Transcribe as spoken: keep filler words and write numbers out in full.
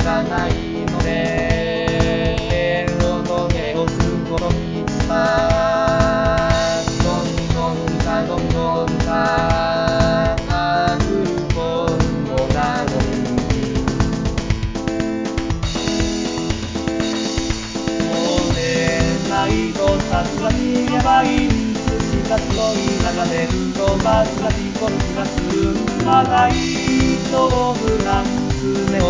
がないのでおとげをすることにしたどんどんかどんどんかある今度なのに漏れないとさすがにやばいしかすごい眺めるとバスが事故る気がするまだいい勝負なんすね